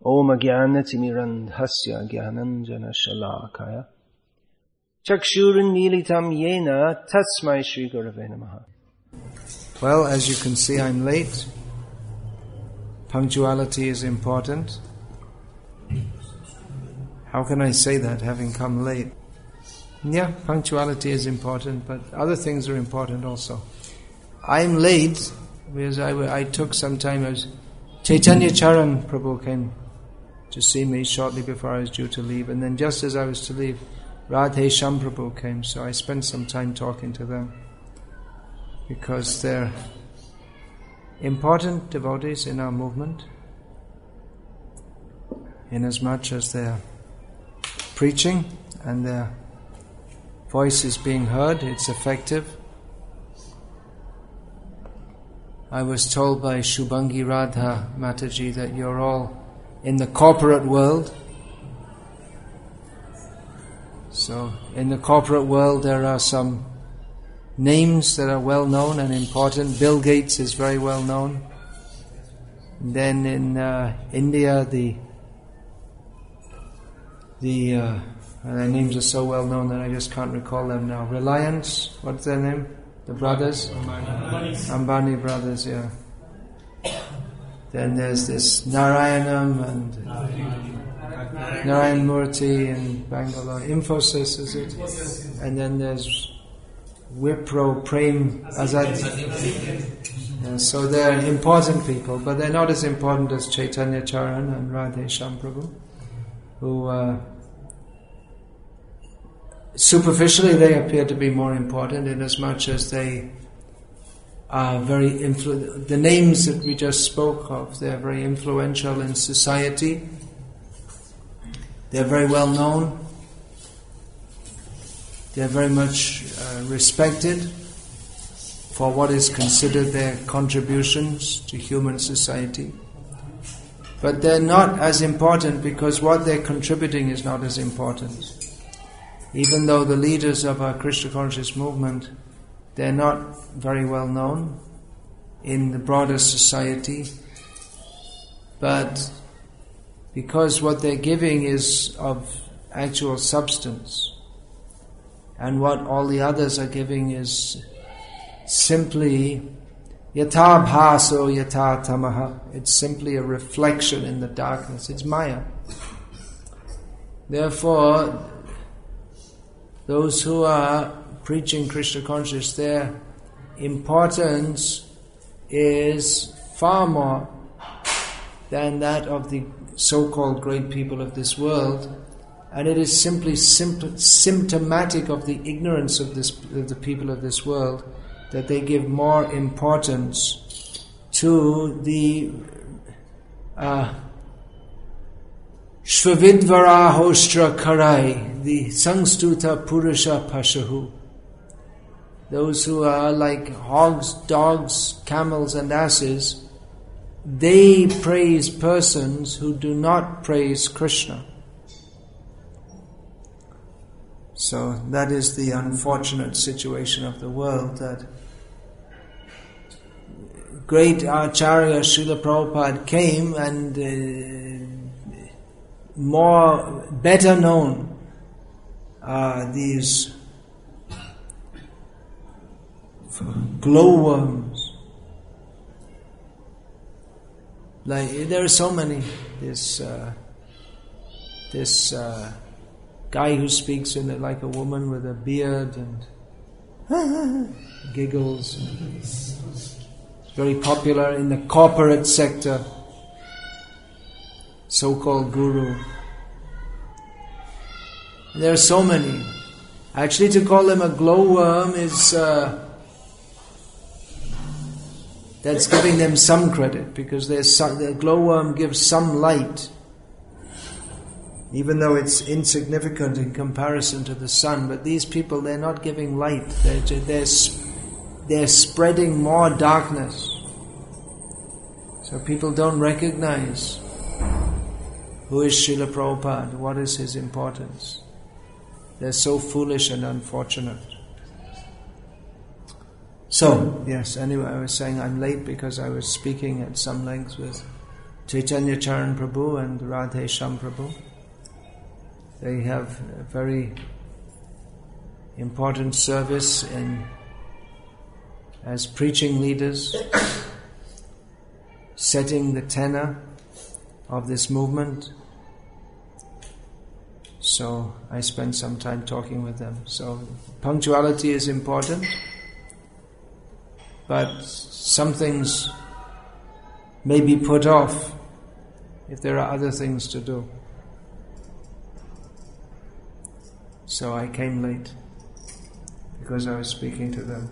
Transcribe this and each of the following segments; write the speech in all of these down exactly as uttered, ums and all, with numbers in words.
Om Jnanatimirandhasya Jnananjana Shalakaya Chakshurunmilitam Yena Tasmai Shri Gurave Namaha. Well, as you can see, I'm late. Punctuality is important. How can I say that, having come late? Yeah, punctuality is important, but other things are important also. I'm late because I, I took some time. I was, Chaitanya Charan Prabhu came to see me shortly before I was due to leave, and then just as I was to leave, Radhe Shyam Prabhu came, so I spent some time talking to them because they're important devotees in our movement, inasmuch as they're preaching and their voice is being heard, it's effective. I was told by Shubhangi Radha Mataji that you're all in the corporate world. So, in the corporate world there are some names that are well known and important. Bill Gates is very well known. And then in uh, India, the the uh, their names are so well known that I just can't recall them now. Reliance, what's their name? The brothers? Ambani. Ambani brothers, yeah. Then there's this Narayanam and Narayan Murthy in Bangalore. Infosys, is it? And then there's Wipro, Prem Azad. Yeah, so they're important people, but they're not as important as Chaitanya Charan and Radhe Shyam Prabhu, who uh, superficially they appear to be more important in as much as they are very influ- the names that we just spoke of, they're very influential in society. They're very well known. They're very much uh, respected for what is considered their contributions to human society. But they're not as important because what they're contributing is not as important. Even though the leaders of our Krishna conscious movement, they're not very well known in the broader society, but because what they're giving is of actual substance, and what all the others are giving is simply yatha bhaso yatha tamaha. It's simply a reflection in the darkness. It's Maya. Therefore, those who are preaching Krishna conscious, their importance is far more than that of the so-called great people of this world, and it is simply simp- symptomatic of the ignorance of this of the people of this world that they give more importance to the uh, Shvavidvarahostra Karai, the Sangstuta Purusha Pashahu. Those who are like hogs, dogs, camels and asses, they praise persons who do not praise Krishna. So that is the unfortunate situation of the world, that great Acharya Srila Prabhupada came and uh, more, better known are these glowworms. Like, there are so many. This uh, this uh, guy who speaks in it like a woman with a beard and giggles. It's very popular in the corporate sector. So-called guru. There are so many. Actually, to call them a glowworm is uh, that's giving them some credit, because some, the glowworm gives some light, even though it's insignificant in comparison to the sun. But these people, they're not giving light. They're they're they're spreading more darkness. So people don't recognize who is Srila Prabhupada, what is his importance. They're so foolish and unfortunate. So, yes, anyway, I was saying I'm late because I was speaking at some length with Chaitanya Charan Prabhu and Radhe Shyam Prabhu. They have a very important service in as preaching leaders, setting the tenor of this movement. So I spent some time talking with them. So punctuality is important, but some things may be put off if there are other things to do. So I came late because I was speaking to them.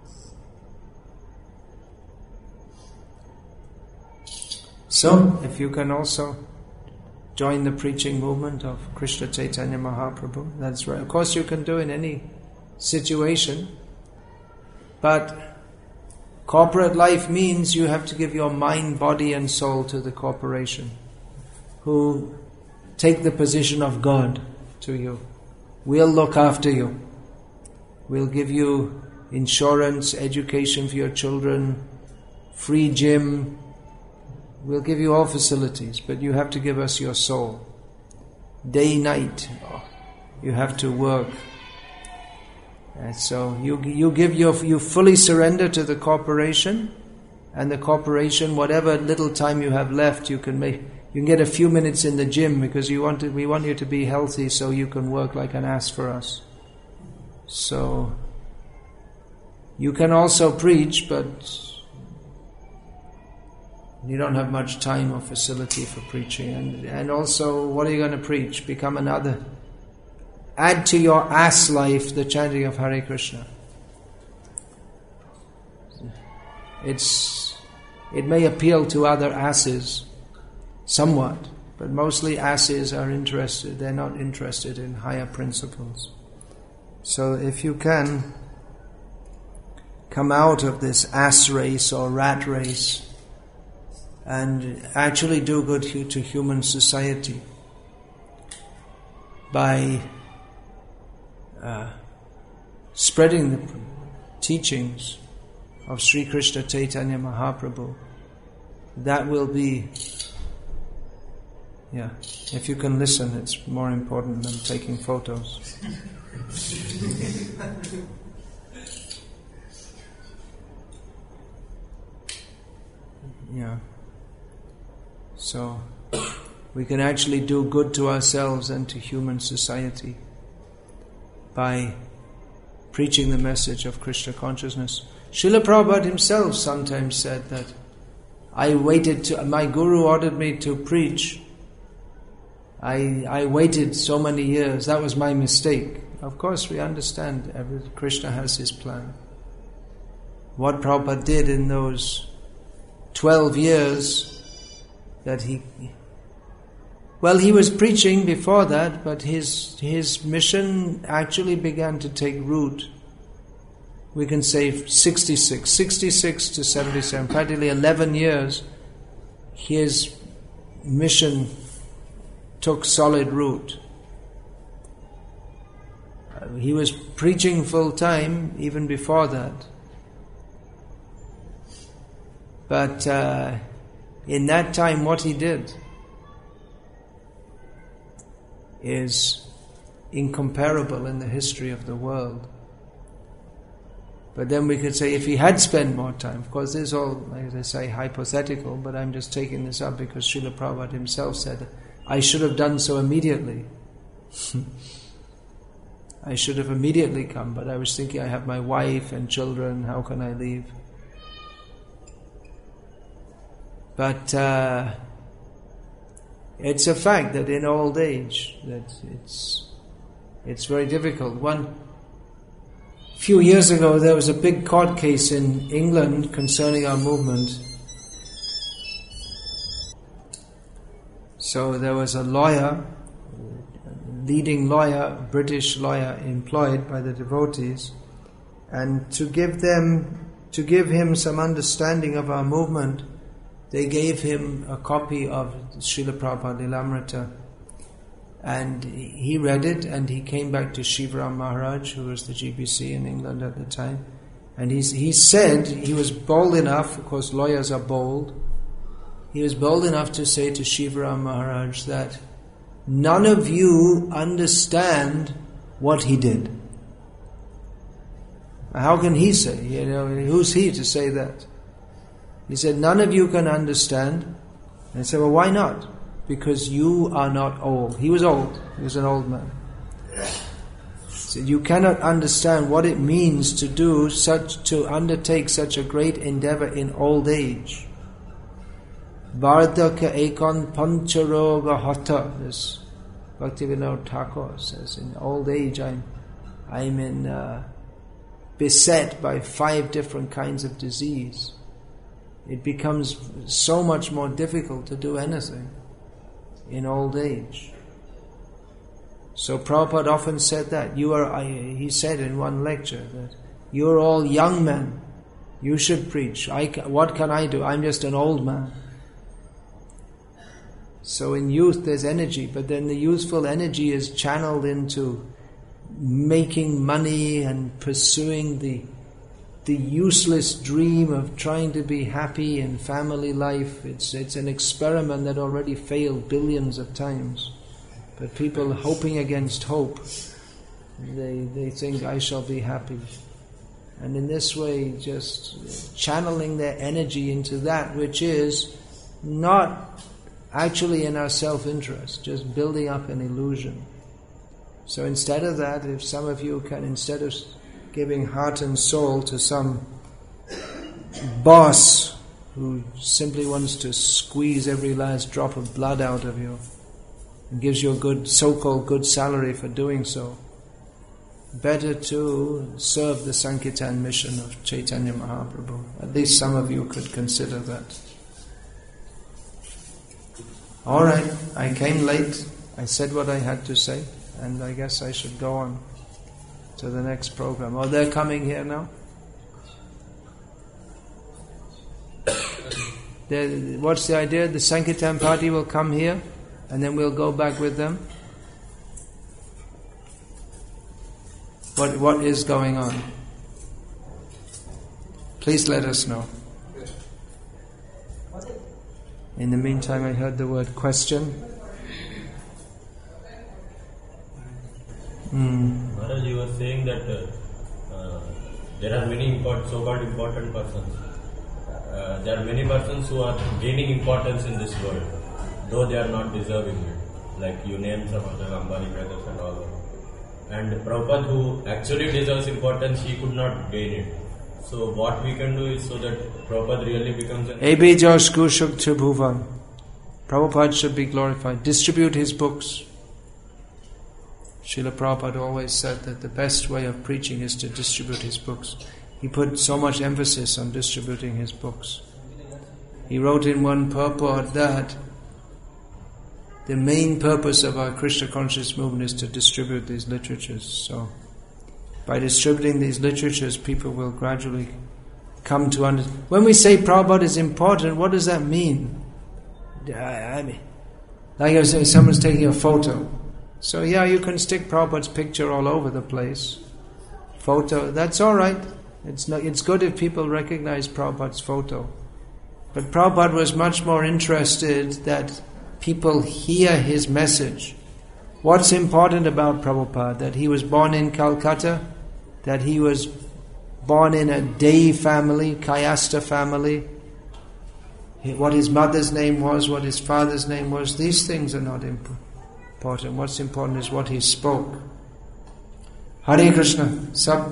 So, if you can also join the preaching movement of Krishna Chaitanya Mahaprabhu, that's right. Of course you can do in any situation, but corporate life means you have to give your mind, body and soul to the corporation, who take the position of God to you. We'll look after you. We'll give you insurance, education for your children, free gym. We'll give you all facilities, but you have to give us your soul. Day, night, you have to work. And so you you give your you fully surrender to the corporation, and the corporation, whatever little time you have left, you can make. You can get a few minutes in the gym because you want to, we want you to be healthy, so you can work like an ass for us. So you can also preach, but you don't have much time or facility for preaching. And, and also, what are you going to preach? Become another. Add to your ass life the chanting of Hare Krishna. It's, it may appeal to other asses somewhat, but mostly asses are interested. They're not interested in higher principles. So if you can come out of this ass race or rat race and actually do good to human society by uh, spreading the teachings of Sri Krishna Chaitanya Mahaprabhu, that will be, yeah, if you can listen, it's more important than taking photos. Yeah. So we can actually do good to ourselves and to human society by preaching the message of Krishna consciousness. Srila Prabhupada himself sometimes said that I waited to, my guru ordered me to preach. I I waited so many years. That was my mistake. Of course, we understand every, Krishna has his plan. What Prabhupada did in those twelve years that he... Well, he was preaching before that, but his his mission actually began to take root. We can say sixty-six, sixty-six to seventy-seven, practically eleven years, his mission took solid root. Uh, he was preaching full time even before that. But uh, in that time, what he did is incomparable in the history of the world. But then we could say if he had spent more time, of course this is all, as I say, hypothetical, but I'm just taking this up because Srila Prabhupada himself said, I should have done so immediately. I should have immediately come, but I was thinking I have my wife and children, how can I leave? But uh, it's a fact that in old age, that it's it's very difficult. One few years ago, there was a big court case in England concerning our movement. So there was a lawyer, leading lawyer, British lawyer, employed by the devotees, and to give them, to give him some understanding of our movement, they gave him a copy of Srila Prabhupada Lilamrita, and he read it, and he came back to Shivaram Maharaj, who was the G B C in England at the time, and he, he said, he was bold enough, of course lawyers are bold, he was bold enough to say to Shivaram Maharaj that none of you understand what he did. How can he say? You know, who's he to say that? He said, none of you can understand. And I said, well, why not? Because you are not old. He was old. He was an old man. He said, you cannot understand what it means to do such, to undertake such a great endeavor in old age. Vardhaka ekon pancharoga hata. This Bhaktivinoda Thakur says, in old age I'm, I'm in, uh, beset by five different kinds of disease. It becomes so much more difficult to do anything in old age. So Prabhupada often said that. You are, I, he said in one lecture that you are all young men. You should preach. I, what can I do? I'm just an old man. So in youth there's energy, but then the youthful energy is channeled into making money and pursuing the the useless dream of trying to be happy in family life. It's it's an experiment that already failed billions of times. But people hoping against hope, they they think I shall be happy. And in this way just channeling their energy into that which is not actually in our self-interest, just building up an illusion. So instead of that, if some of you can, instead of giving heart and soul to some boss who simply wants to squeeze every last drop of blood out of you and gives you a good, so-called good salary for doing so, better to serve the Sankirtan mission of Chaitanya Mahaprabhu. At least some of you could consider that. All right, I came late. I said what I had to say. And I guess I should go on to the next program. Oh, they're coming here now? What's the idea? The Sankirtan party will come here and then we'll go back with them? What What is going on? Please let us know. In the meantime, I heard the word question. Mm. Maharaj, you were saying that uh, uh, there are many import, so-called important persons. Uh, there are many persons who are gaining importance in this world, though they are not deserving it. Like you named some of the Ambani brothers and all that. And Prabhupada, who actually deserves importance, he could not gain it. So what we can do is so that Prabhupada really becomes an... Abhi Josh Kushuk Tribhuvan. Prabhupada should be glorified. Distribute his books. Srila Prabhupada always said that the best way of preaching is to distribute his books. He put so much emphasis on distributing his books. He wrote in one purport that the main purpose of our Krishna conscious movement is to distribute these literatures. So, by distributing these literatures, people will gradually come to understand. When we say Prabhupada is important, what does that mean? I mean, like I was saying, someone's taking a photo. So yeah, you can stick Prabhupada's picture all over the place. Photo, that's all right. It's not. It's good if people recognize Prabhupada's photo. But Prabhupada was much more interested that people hear his message. What's important about Prabhupada? That he was born in Calcutta, that he was born in a Dey family, Kayasta family, what his mother's name was, what his father's name was. These things are not important. Important. What's important is what he spoke. Hare Krishna. Sab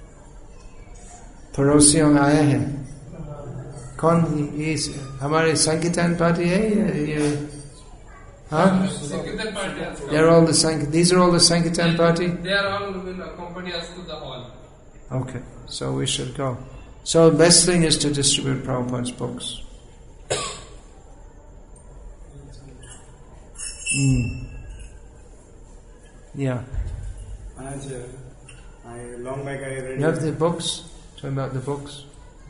पड़ोसियों में आए हैं. कौन ये हमारे संकीर्तन party है ये? Huh? They're all the Sank. These are all the Sankirtan party. They are all will accompany us to the hall. Okay, so we should go. So the best thing is to distribute Prabhupada's books. Mm. Yeah. I, long back I read. You have the books? Talking about the books?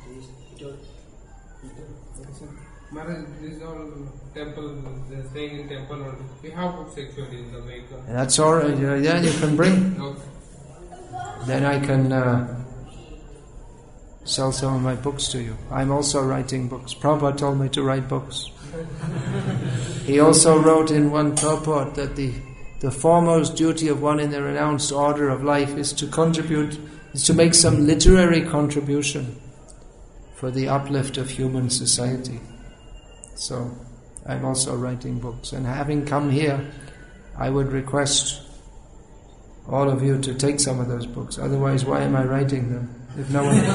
Maharaj, this is all temple, they're staying in temple only. We have books actually in the vehicle. That's all right. Yeah, you can bring. Okay. Then I can uh, sell some of my books to you. I'm also writing books. Prabhupada told me to write books. He also wrote in one purport that the, the foremost duty of one in the renounced order of life is to contribute, is to make some literary contribution for the uplift of human society. So, I'm also writing books. And having come here, I would request all of you to take some of those books. Otherwise, why am I writing them? If no one,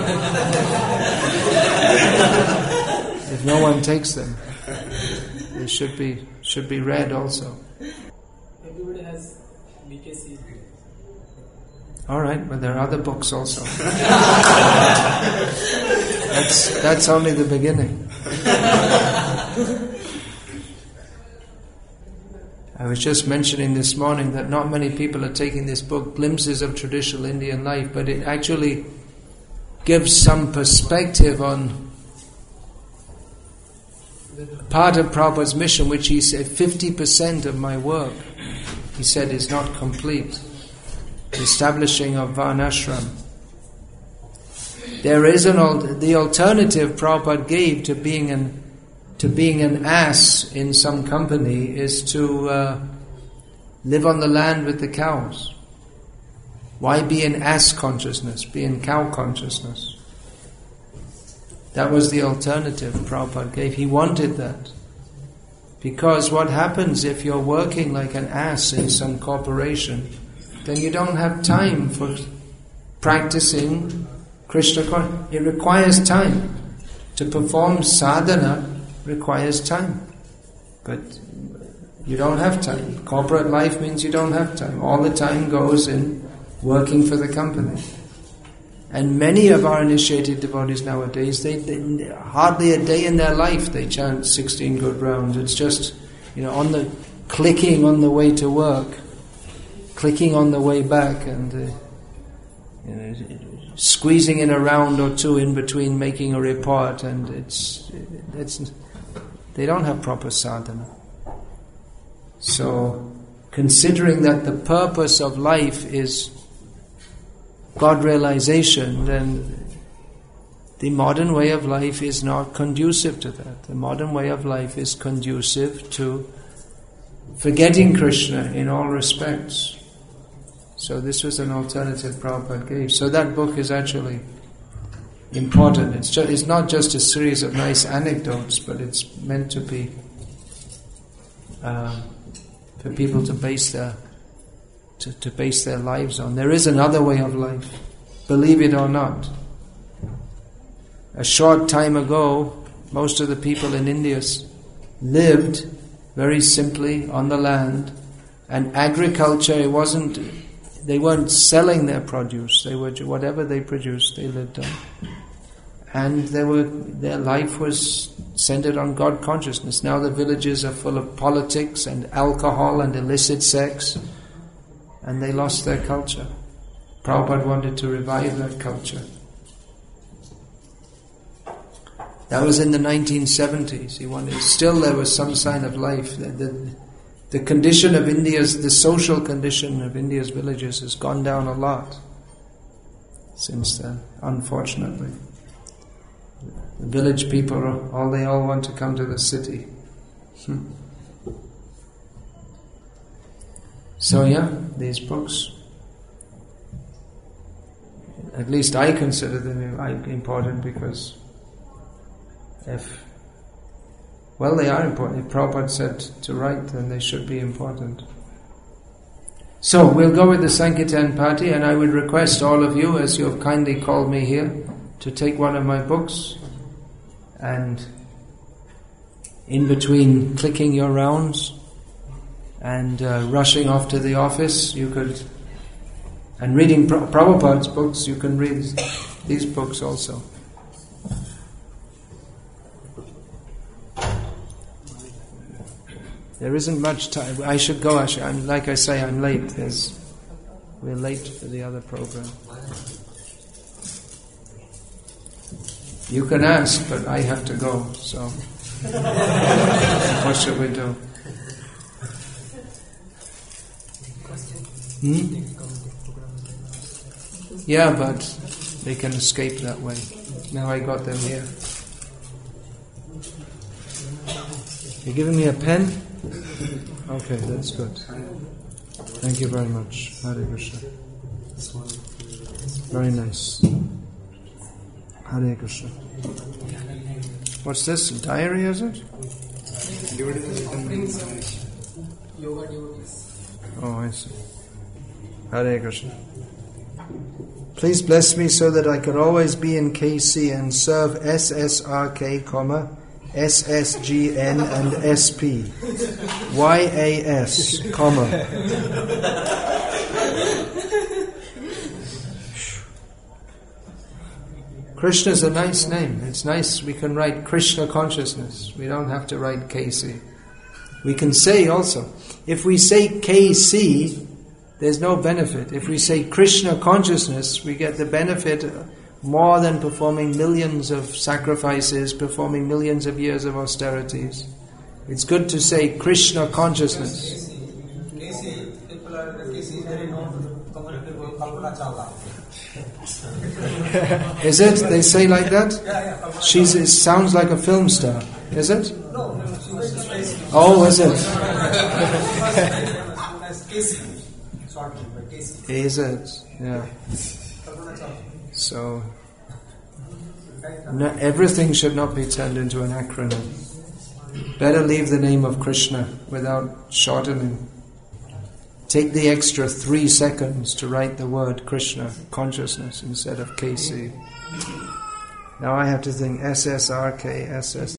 if no one takes them, they should be should be read also. Everybody has B K C. All right, but there are other books also. that's that's only the beginning. I was just mentioning this morning that not many people are taking this book, Glimpses of Traditional Indian Life, but it actually gives some perspective on part of Prabhupada's mission, which he said fifty percent of my work, he said, is not complete. The establishing of Varnashram. There is an al- the alternative Prabhupada gave to being an to being an ass in some company is to uh, live on the land with the cows. Why be in ass consciousness? Be in cow consciousness. That was the alternative Prabhupada gave. He wanted that. Because what happens if you're working like an ass in some corporation, then you don't have time for practicing Krishna consciousness. It requires time. To perform sadhana requires time. But you don't have time. Corporate life means you don't have time. All the time goes in working for the company. And many of our initiated devotees nowadays, they, they hardly a day in their life they chant sixteen good rounds. It's just, you know, on the clicking on the way to work, clicking on the way back, and uh, you know, squeezing in a round or two in between making a report, and it's it's they don't have proper sadhana. So, considering that the purpose of life is God realization, then the modern way of life is not conducive to that. The modern way of life is conducive to forgetting Krishna in all respects. So this was an alternative Prabhupada gave. So that book is actually important. It's just, it's not just a series of nice anecdotes, but it's meant to be uh, for people to base their To, to base their lives on. There is another way of life, believe it or not. A short time ago, most of the people in India lived very simply on the land, and agriculture, it wasn't, they weren't selling their produce, they were, whatever they produced, they lived on. And they were, their life was centered on God consciousness. Now the villages are full of politics and alcohol and illicit sex, and they lost their culture. Prabhupada wanted to revive that culture. That was in the nineteen seventies. He wanted, still there was some sign of life. The, the, the condition of India's, the social condition of India's villages has gone down a lot since then, unfortunately. The village people, all they all want to come to the city. Hmm. So yeah, these books, at least I consider them important because if, well, they are important. If Prabhupada said to write, then they should be important. So we'll go with the Sankirtan party, and I would request all of you, as you have kindly called me here, to take one of my books, and in between clicking your rounds and uh, rushing off to the office, you could, and reading Pra- Prabhupada's books, you can read these books also. There isn't much time. I should go, actually. I'm, like I say, I'm late. There's, we're late for the other program. You can ask, but I have to go, so what should we do? Hmm? Yeah, but they can escape that way. Now I got them here. You giving me a pen? Okay, that's good. Thank you very much. Hare Krishna. Very nice. Hare Krishna. What's this? A diary, is it? Yoga devotees. Oh, I see. Hare Krishna. Please bless me so that I can always be in K C and serve S S R K, comma, S S G N and S P. Y A S, comma. Krishna is a nice name. It's nice. We can write Krishna consciousness. We don't have to write K C. We can say also, if we say K C, there's no benefit. If we say Krishna consciousness, we get the benefit more than performing millions of sacrifices, performing millions of years of austerities. It's good to say Krishna consciousness. K C, people are, K C is very known community called Kalpana Chawla. Is it? They say like that? Yeah, yeah. She's, it sounds like a film star. Is it? No, no, she was just K C. Oh, is it? K C. Short name, but K C. Is it? Yeah. Kalpana Chawla. So, no, everything should not be turned into an acronym. Better leave the name of Krishna without shortening. Take the extra three seconds to write the word Krishna, consciousness, instead of K C. Now I have to think S S R K, S S